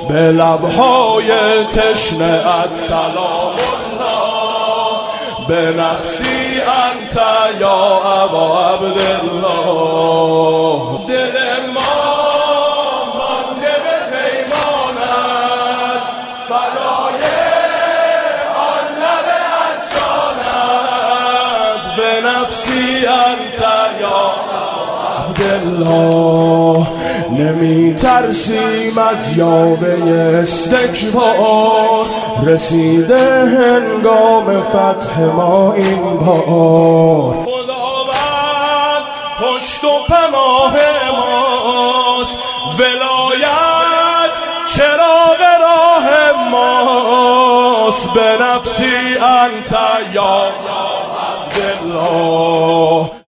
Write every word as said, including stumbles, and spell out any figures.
به لبهای تشنه‌ات سلام الله، به نفسی انت یا ابا عبدالله. دل ما مانده به پیمانت، فدای آن لب عطشانت، به نفسی انت یا عبدالله. نمی ترسیم از یاوه استکبار، رسیده هنگام فتح ما این بار. خداوند پشت و پناه ماست، ولایت چراغ راه ماست، به نفسی انت یا عبدالله.